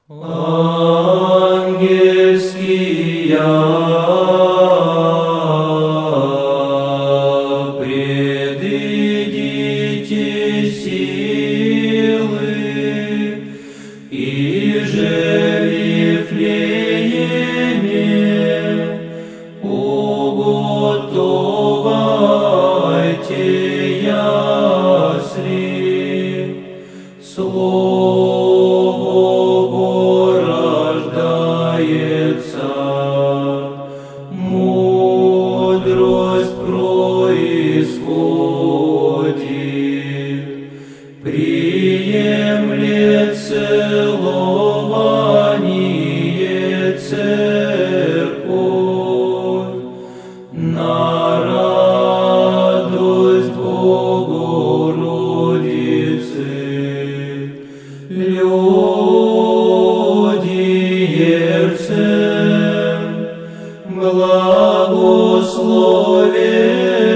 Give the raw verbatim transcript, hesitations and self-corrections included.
Ангельские предыдите силы, и же в Вифлееме уготовайте ясли, Слово рождается, мудрость происходит, приемлет целование церковь, на радость Богородицы. Людиерцем благословен